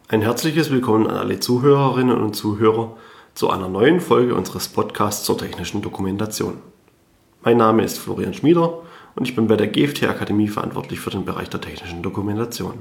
Ein herzliches Willkommen an alle Zuhörerinnen und Zuhörer zu einer neuen Folge unseres Podcasts zur technischen Dokumentation. Mein Name ist Florian Schmieder und ich bin bei der GFT Akademie verantwortlich für den Bereich der technischen Dokumentation.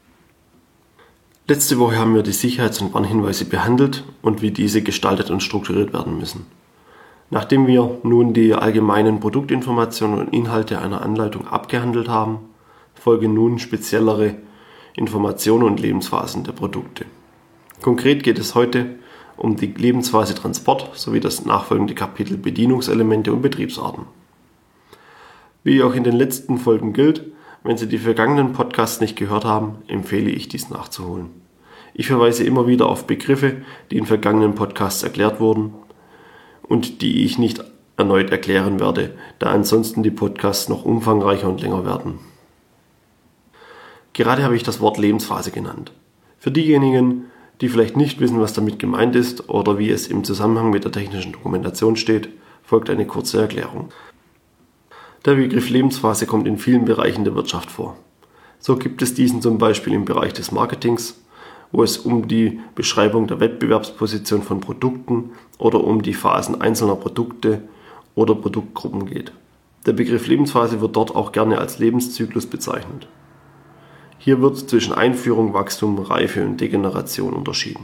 Letzte Woche haben wir die Sicherheits- und Warnhinweise behandelt und wie diese gestaltet und strukturiert werden müssen. Nachdem wir nun die allgemeinen Produktinformationen und Inhalte einer Anleitung abgehandelt haben, folgen nun speziellere Informationen und Lebensphasen der Produkte. Konkret geht es heute um die Lebensphase Transport sowie das nachfolgende Kapitel Bedienungselemente und Betriebsarten. Wie auch in den letzten Folgen gilt, wenn Sie die vergangenen Podcasts nicht gehört haben, empfehle ich dies nachzuholen. Ich verweise immer wieder auf Begriffe, die in vergangenen Podcasts erklärt wurden und die ich nicht erneut erklären werde, da ansonsten die Podcasts noch umfangreicher und länger werden. Gerade habe ich das Wort Lebensphase genannt. Für diejenigen, die vielleicht nicht wissen, was damit gemeint ist oder wie es im Zusammenhang mit der technischen Dokumentation steht, folgt eine kurze Erklärung. Der Begriff Lebensphase kommt in vielen Bereichen der Wirtschaft vor. So gibt es diesen zum Beispiel im Bereich des Marketings, wo es um die Beschreibung der Wettbewerbsposition von Produkten oder um die Phasen einzelner Produkte oder Produktgruppen geht. Der Begriff Lebensphase wird dort auch gerne als Lebenszyklus bezeichnet. Hier wird zwischen Einführung, Wachstum, Reife und Degeneration unterschieden.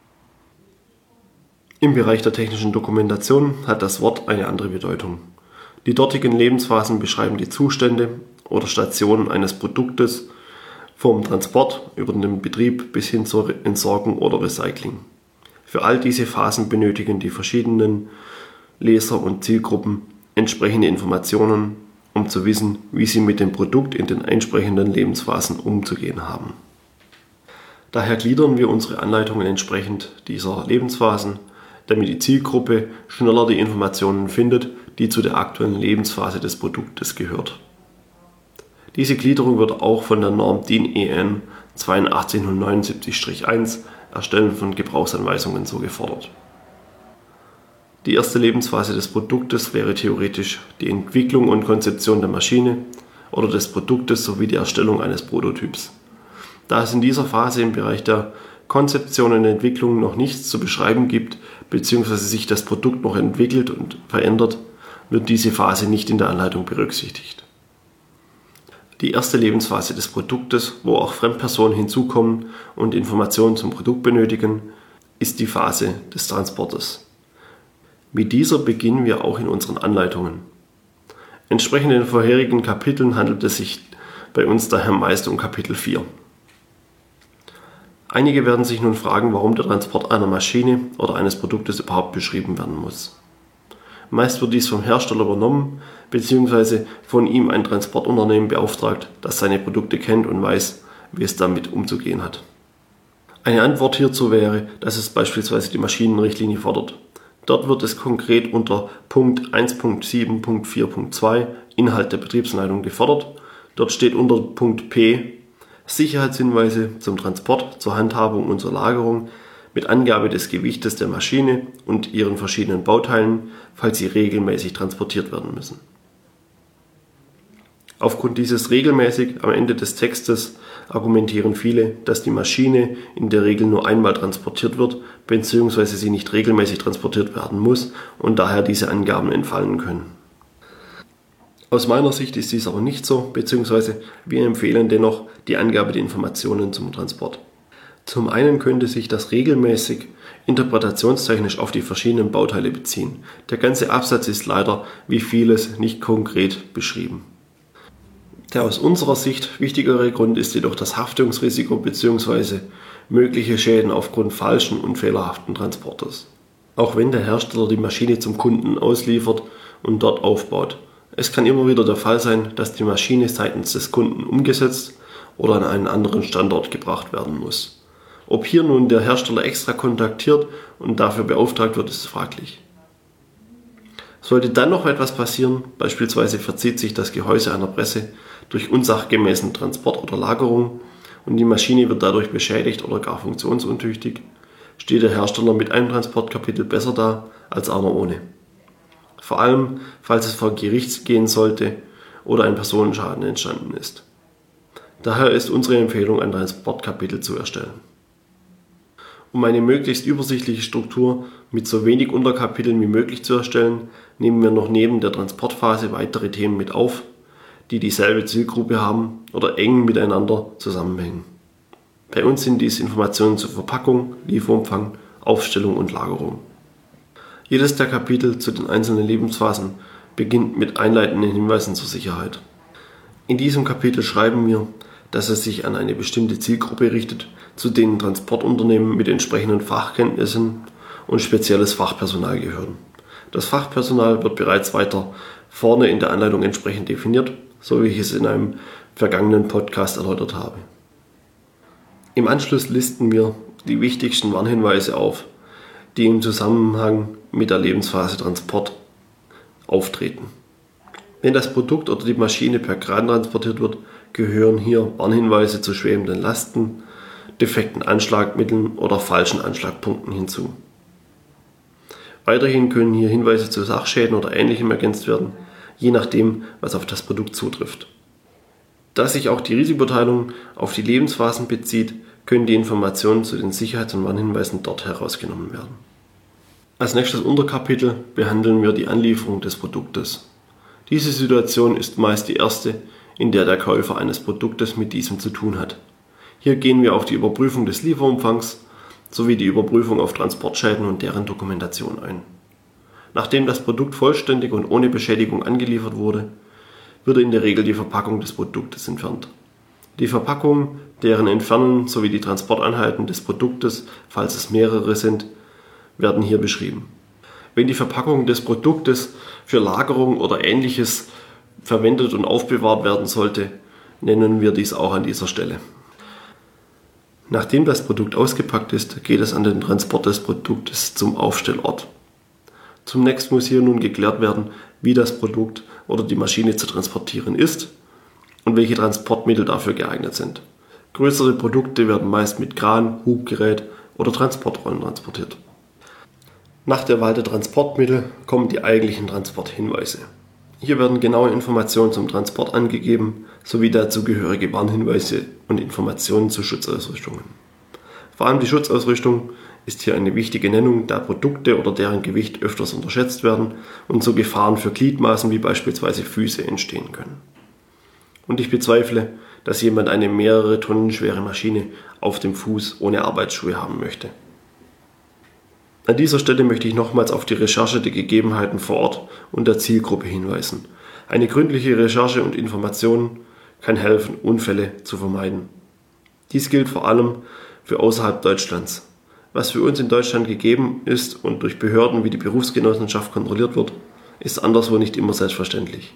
Im Bereich der technischen Dokumentation hat das Wort eine andere Bedeutung. Die dortigen Lebensphasen beschreiben die Zustände oder Stationen eines Produktes vom Transport über den Betrieb bis hin zur Entsorgung oder Recycling. Für all diese Phasen benötigen die verschiedenen Leser und Zielgruppen entsprechende Informationen, um zu wissen, wie sie mit dem Produkt in den entsprechenden Lebensphasen umzugehen haben. Daher gliedern wir unsere Anleitungen entsprechend dieser Lebensphasen, damit die Zielgruppe schneller die Informationen findet, die zu der aktuellen Lebensphase des Produktes gehört. Diese Gliederung wird auch von der Norm DIN EN 82079-1 Erstellen von Gebrauchsanweisungen so gefordert. Die erste Lebensphase des Produktes wäre theoretisch die Entwicklung und Konzeption der Maschine oder des Produktes sowie die Erstellung eines Prototyps. Da es in dieser Phase im Bereich der Konzeption und Entwicklung noch nichts zu beschreiben gibt, bzw. sich das Produkt noch entwickelt und verändert, wird diese Phase nicht in der Anleitung berücksichtigt. Die erste Lebensphase des Produktes, wo auch Fremdpersonen hinzukommen und Informationen zum Produkt benötigen, ist die Phase des Transportes. Mit dieser beginnen wir auch in unseren Anleitungen. Entsprechend den vorherigen Kapiteln handelt es sich bei uns daher meist um Kapitel 4. Einige werden sich nun fragen, warum der Transport einer Maschine oder eines Produktes überhaupt beschrieben werden muss. Meist wird dies vom Hersteller übernommen bzw. von ihm ein Transportunternehmen beauftragt, das seine Produkte kennt und weiß, wie es damit umzugehen hat. Eine Antwort hierzu wäre, dass es beispielsweise die Maschinenrichtlinie fordert. Dort wird es konkret unter Punkt 1.7.4.2 Inhalt der Betriebsanleitung gefordert. Dort steht unter Punkt P Sicherheitshinweise zum Transport, zur Handhabung und zur Lagerung mit Angabe des Gewichtes der Maschine und ihren verschiedenen Bauteilen, falls sie regelmäßig transportiert werden müssen. Aufgrund dieses regelmäßig am Ende des Textes argumentieren viele, dass die Maschine in der Regel nur einmal transportiert wird, bzw. sie nicht regelmäßig transportiert werden muss und daher diese Angaben entfallen können. Aus meiner Sicht ist dies aber nicht so, bzw. wir empfehlen dennoch die Angabe der Informationen zum Transport. Zum einen könnte sich das regelmäßig interpretationstechnisch auf die verschiedenen Bauteile beziehen. Der ganze Absatz ist leider, wie vieles, nicht konkret beschrieben. Der aus unserer Sicht wichtigere Grund ist jedoch das Haftungsrisiko bzw. mögliche Schäden aufgrund falschen und fehlerhaften Transportes. Auch wenn der Hersteller die Maschine zum Kunden ausliefert und dort aufbaut. Es kann immer wieder der Fall sein, dass die Maschine seitens des Kunden umgesetzt oder an einen anderen Standort gebracht werden muss. Ob hier nun der Hersteller extra kontaktiert und dafür beauftragt wird, ist fraglich. Sollte dann noch etwas passieren, beispielsweise verzieht sich das Gehäuse einer Presse durch unsachgemäßen Transport oder Lagerung und die Maschine wird dadurch beschädigt oder gar funktionsuntüchtig, steht der Hersteller mit einem Transportkapitel besser da als einer ohne. Vor allem, falls es vor Gericht gehen sollte oder ein Personenschaden entstanden ist. Daher ist unsere Empfehlung, ein Transportkapitel zu erstellen. Um eine möglichst übersichtliche Struktur mit so wenig Unterkapiteln wie möglich zu erstellen, nehmen wir noch neben der Transportphase weitere Themen mit auf, die dieselbe Zielgruppe haben oder eng miteinander zusammenhängen. Bei uns sind dies Informationen zur Verpackung, Lieferumfang, Aufstellung und Lagerung. Jedes der Kapitel zu den einzelnen Lebensphasen beginnt mit einleitenden Hinweisen zur Sicherheit. In diesem Kapitel schreiben wir, dass es sich an eine bestimmte Zielgruppe richtet, zu denen Transportunternehmen mit entsprechenden Fachkenntnissen und spezielles Fachpersonal gehören. Das Fachpersonal wird bereits weiter vorne in der Anleitung entsprechend definiert, so wie ich es in einem vergangenen Podcast erläutert habe. Im Anschluss listen wir die wichtigsten Warnhinweise auf, die im Zusammenhang mit der Lebensphase Transport auftreten. Wenn das Produkt oder die Maschine per Kran transportiert wird, gehören hier Warnhinweise zu schwebenden Lasten, defekten Anschlagmitteln oder falschen Anschlagpunkten hinzu. Weiterhin können hier Hinweise zu Sachschäden oder Ähnlichem ergänzt werden, je nachdem, was auf das Produkt zutrifft. Da sich auch die Risikoteilung auf die Lebensphasen bezieht, können die Informationen zu den Sicherheits- und Warnhinweisen dort herausgenommen werden. Als nächstes Unterkapitel behandeln wir die Anlieferung des Produktes. Diese Situation ist meist die erste, in der der Käufer eines Produktes mit diesem zu tun hat. Hier gehen wir auf die Überprüfung des Lieferumfangs sowie die Überprüfung auf Transportschäden und deren Dokumentation ein. Nachdem das Produkt vollständig und ohne Beschädigung angeliefert wurde, wird in der Regel die Verpackung des Produktes entfernt. Die Verpackung, deren Entfernen sowie die Transporteinheiten des Produktes, falls es mehrere sind, werden hier beschrieben. Wenn die Verpackung des Produktes für Lagerung oder Ähnliches verwendet und aufbewahrt werden sollte, nennen wir dies auch an dieser Stelle. Nachdem das Produkt ausgepackt ist, geht es an den Transport des Produktes zum Aufstellort. Zunächst muss hier nun geklärt werden, wie das Produkt oder die Maschine zu transportieren ist und welche Transportmittel dafür geeignet sind. Größere Produkte werden meist mit Kran, Hubgerät oder Transportrollen transportiert. Nach der Wahl der Transportmittel kommen die eigentlichen Transporthinweise. Hier werden genaue Informationen zum Transport angegeben, sowie dazugehörige Warnhinweise und Informationen zu Schutzausrüstungen. Vor allem die Schutzausrüstung ist hier eine wichtige Nennung, da Produkte oder deren Gewicht öfters unterschätzt werden und so Gefahren für Gliedmaßen wie beispielsweise Füße entstehen können. Und ich bezweifle, dass jemand eine mehrere Tonnen schwere Maschine auf dem Fuß ohne Arbeitsschuhe haben möchte. An dieser Stelle möchte ich nochmals auf die Recherche der Gegebenheiten vor Ort und der Zielgruppe hinweisen. Eine gründliche Recherche und Information kann helfen, Unfälle zu vermeiden. Dies gilt vor allem für außerhalb Deutschlands. Was für uns in Deutschland gegeben ist und durch Behörden wie die Berufsgenossenschaft kontrolliert wird, ist anderswo nicht immer selbstverständlich.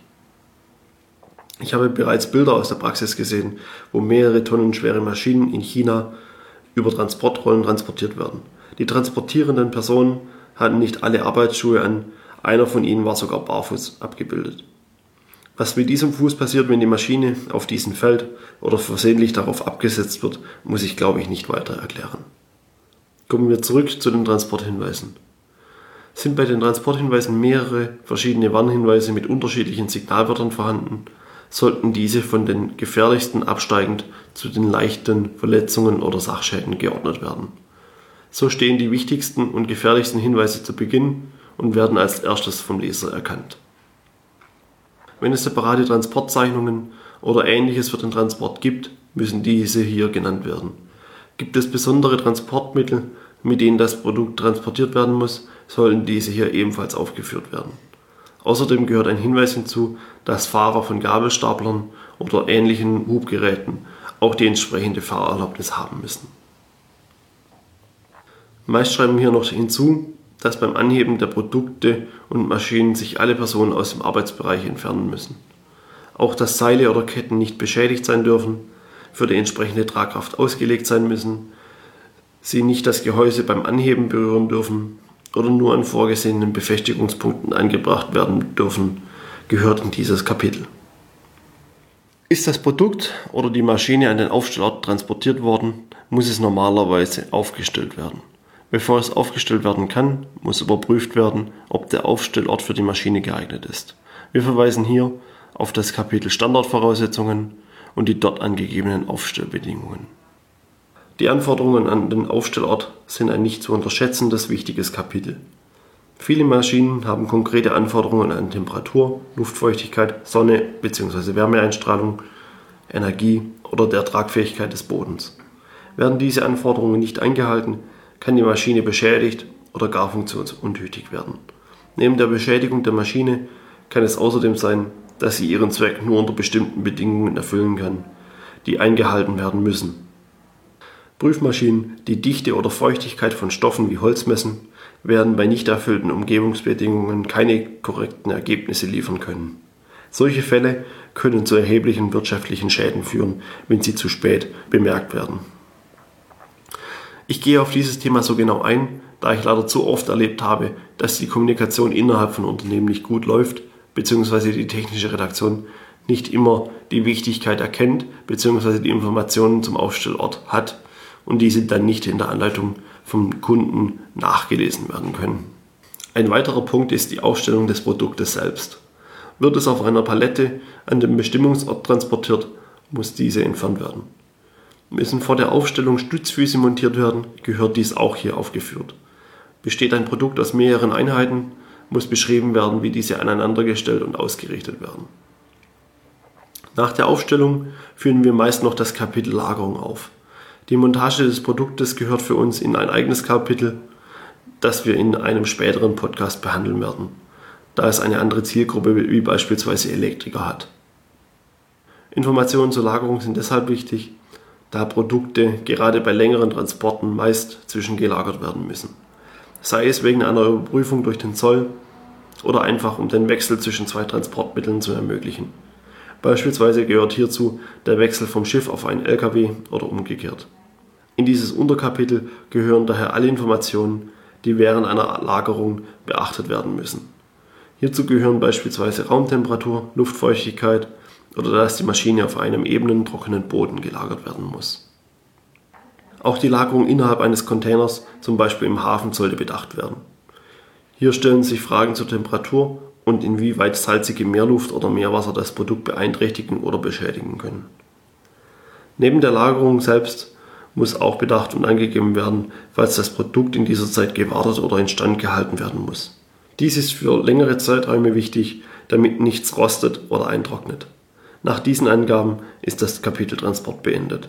Ich habe bereits Bilder aus der Praxis gesehen, wo mehrere Tonnen schwere Maschinen in China über Transportrollen transportiert werden. Die transportierenden Personen hatten nicht alle Arbeitsschuhe an, einer von ihnen war sogar barfuß abgebildet. Was mit diesem Fuß passiert, wenn die Maschine auf diesen fällt oder versehentlich darauf abgesetzt wird, muss ich, glaube ich, nicht weiter erklären. Kommen wir zurück zu den Transporthinweisen. Sind bei den Transporthinweisen mehrere verschiedene Warnhinweise mit unterschiedlichen Signalwörtern vorhanden, sollten diese von den gefährlichsten absteigend zu den leichten Verletzungen oder Sachschäden geordnet werden. So stehen die wichtigsten und gefährlichsten Hinweise zu Beginn und werden als erstes vom Leser erkannt. Wenn es separate Transportzeichnungen oder Ähnliches für den Transport gibt, müssen diese hier genannt werden. Gibt es besondere Transportmittel, mit denen das Produkt transportiert werden muss, sollen diese hier ebenfalls aufgeführt werden. Außerdem gehört ein Hinweis hinzu, dass Fahrer von Gabelstaplern oder ähnlichen Hubgeräten auch die entsprechende Fahrerlaubnis haben müssen. Meist schreiben wir hier noch hinzu, dass beim Anheben der Produkte und Maschinen sich alle Personen aus dem Arbeitsbereich entfernen müssen. Auch dass Seile oder Ketten nicht beschädigt sein dürfen, für die entsprechende Tragkraft ausgelegt sein müssen, sie nicht das Gehäuse beim Anheben berühren dürfen oder nur an vorgesehenen Befestigungspunkten angebracht werden dürfen, gehört in dieses Kapitel. Ist das Produkt oder die Maschine an den Aufstellort transportiert worden, muss es normalerweise aufgestellt werden. Bevor es aufgestellt werden kann, muss überprüft werden, ob der Aufstellort für die Maschine geeignet ist. Wir verweisen hier auf das Kapitel Standardvoraussetzungen und die dort angegebenen Aufstellbedingungen. Die Anforderungen an den Aufstellort sind ein nicht zu unterschätzendes wichtiges Kapitel. Viele Maschinen haben konkrete Anforderungen an Temperatur, Luftfeuchtigkeit, Sonne bzw. Wärmeeinstrahlung, Energie oder der Tragfähigkeit des Bodens. Werden diese Anforderungen nicht eingehalten, kann die Maschine beschädigt oder gar funktionsuntüchtig werden. Neben der Beschädigung der Maschine kann es außerdem sein, dass sie ihren Zweck nur unter bestimmten Bedingungen erfüllen kann, die eingehalten werden müssen. Prüfmaschinen, die Dichte oder Feuchtigkeit von Stoffen wie Holz messen, werden bei nicht erfüllten Umgebungsbedingungen keine korrekten Ergebnisse liefern können. Solche Fälle können zu erheblichen wirtschaftlichen Schäden führen, wenn sie zu spät bemerkt werden. Ich gehe auf dieses Thema so genau ein, da ich leider zu oft erlebt habe, dass die Kommunikation innerhalb von Unternehmen nicht gut läuft, bzw. die technische Redaktion nicht immer die Wichtigkeit erkennt, bzw. die Informationen zum Aufstellort hat und diese dann nicht in der Anleitung vom Kunden nachgelesen werden können. Ein weiterer Punkt ist die Aufstellung des Produktes selbst. Wird es auf einer Palette an den Bestimmungsort transportiert, muss diese entfernt werden. Müssen vor der Aufstellung Stützfüße montiert werden, gehört dies auch hier aufgeführt. Besteht ein Produkt aus mehreren Einheiten, muss beschrieben werden, wie diese aneinandergestellt und ausgerichtet werden. Nach der Aufstellung führen wir meist noch das Kapitel Lagerung auf. Die Montage des Produktes gehört für uns in ein eigenes Kapitel, das wir in einem späteren Podcast behandeln werden, da es eine andere Zielgruppe wie beispielsweise Elektriker hat. Informationen zur Lagerung sind deshalb wichtig, da Produkte gerade bei längeren Transporten meist zwischengelagert werden müssen. Sei es wegen einer Überprüfung durch den Zoll oder einfach um den Wechsel zwischen zwei Transportmitteln zu ermöglichen. Beispielsweise gehört hierzu der Wechsel vom Schiff auf einen LKW oder umgekehrt. In dieses Unterkapitel gehören daher alle Informationen, die während einer Lagerung beachtet werden müssen. Hierzu gehören beispielsweise Raumtemperatur, Luftfeuchtigkeit oder dass die Maschine auf einem ebenen, trockenen Boden gelagert werden muss. Auch die Lagerung innerhalb eines Containers, zum Beispiel im Hafen, sollte bedacht werden. Hier stellen sich Fragen zur Temperatur und inwieweit salzige Meerluft oder Meerwasser das Produkt beeinträchtigen oder beschädigen können. Neben der Lagerung selbst muss auch bedacht und angegeben werden, falls das Produkt in dieser Zeit gewartet oder instand gehalten werden muss. Dies ist für längere Zeiträume wichtig, damit nichts rostet oder eintrocknet. Nach diesen Angaben ist das Kapitel Transport beendet.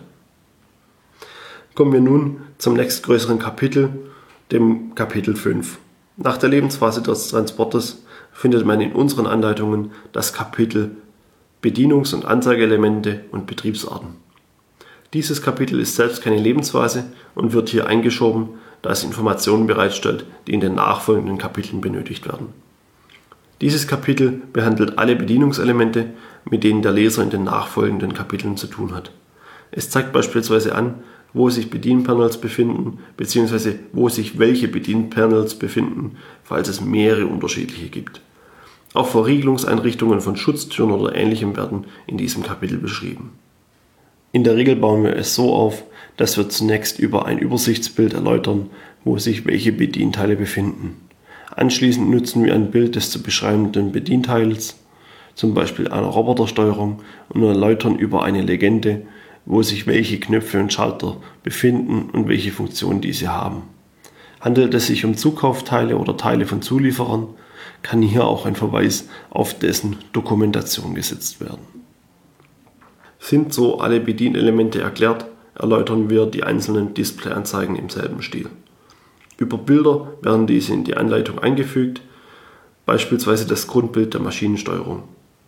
Kommen wir nun zum nächstgrößeren Kapitel, dem Kapitel 5. Nach der Lebensphase des Transportes findet man in unseren Anleitungen das Kapitel Bedienungs- und Anzeigeelemente und Betriebsarten. Dieses Kapitel ist selbst keine Lebensphase und wird hier eingeschoben, da es Informationen bereitstellt, die in den nachfolgenden Kapiteln benötigt werden. Dieses Kapitel behandelt alle Bedienungselemente, mit denen der Leser in den nachfolgenden Kapiteln zu tun hat. Es zeigt beispielsweise an, wo sich Bedienpanels befinden, bzw. wo sich welche Bedienpanels befinden, falls es mehrere unterschiedliche gibt. Auch Verriegelungseinrichtungen von Schutztüren oder Ähnlichem werden in diesem Kapitel beschrieben. In der Regel bauen wir es so auf, dass wir zunächst über ein Übersichtsbild erläutern, wo sich welche Bedienteile befinden. Anschließend nutzen wir ein Bild des zu beschreibenden Bedienteils, zum Beispiel einer Robotersteuerung, und erläutern über eine Legende, wo sich welche Knöpfe und Schalter befinden und welche Funktion diese haben. Handelt es sich um Zukaufteile oder Teile von Zulieferern, kann hier auch ein Verweis auf dessen Dokumentation gesetzt werden. Sind so alle Bedienelemente erklärt, erläutern wir die einzelnen Displayanzeigen im selben Stil. Über Bilder werden diese in die Anleitung eingefügt, beispielsweise das Grundbild der Maschinensteuerung.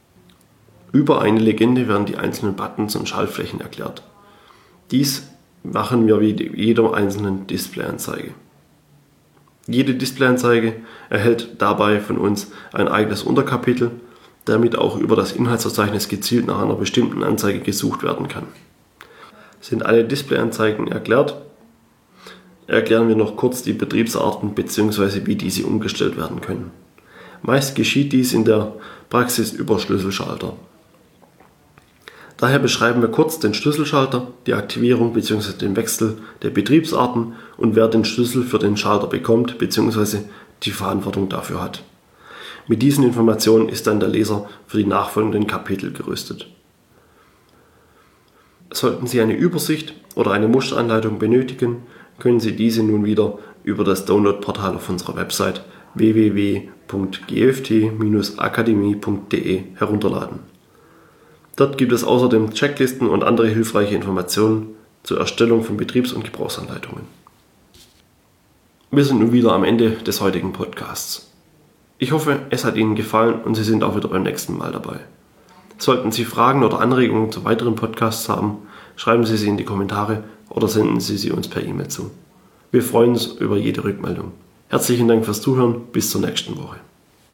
Über eine Legende werden die einzelnen Buttons und Schaltflächen erklärt. Dies machen wir wie jeder einzelnen Displayanzeige. Jede Displayanzeige erhält dabei von uns ein eigenes Unterkapitel, damit auch über das Inhaltsverzeichnis gezielt nach einer bestimmten Anzeige gesucht werden kann. Sind alle Displayanzeigen erklärt, erklären wir noch kurz die Betriebsarten bzw. wie diese umgestellt werden können. Meist geschieht dies in der Praxis über Schlüsselschalter. Daher beschreiben wir kurz den Schlüsselschalter, die Aktivierung bzw. den Wechsel der Betriebsarten und wer den Schlüssel für den Schalter bekommt bzw. die Verantwortung dafür hat. Mit diesen Informationen ist dann der Leser für die nachfolgenden Kapitel gerüstet. Sollten Sie eine Übersicht oder eine Musteranleitung benötigen, können Sie diese nun wieder über das Download-Portal auf unserer Website www.gft-akademie.de herunterladen. Dort gibt es außerdem Checklisten und andere hilfreiche Informationen zur Erstellung von Betriebs- und Gebrauchsanleitungen. Wir sind nun wieder am Ende des heutigen Podcasts. Ich hoffe, es hat Ihnen gefallen und Sie sind auch wieder beim nächsten Mal dabei. Sollten Sie Fragen oder Anregungen zu weiteren Podcasts haben, schreiben Sie sie in die Kommentare oder senden Sie sie uns per E-Mail zu. Wir freuen uns über jede Rückmeldung. Herzlichen Dank fürs Zuhören, bis zur nächsten Woche.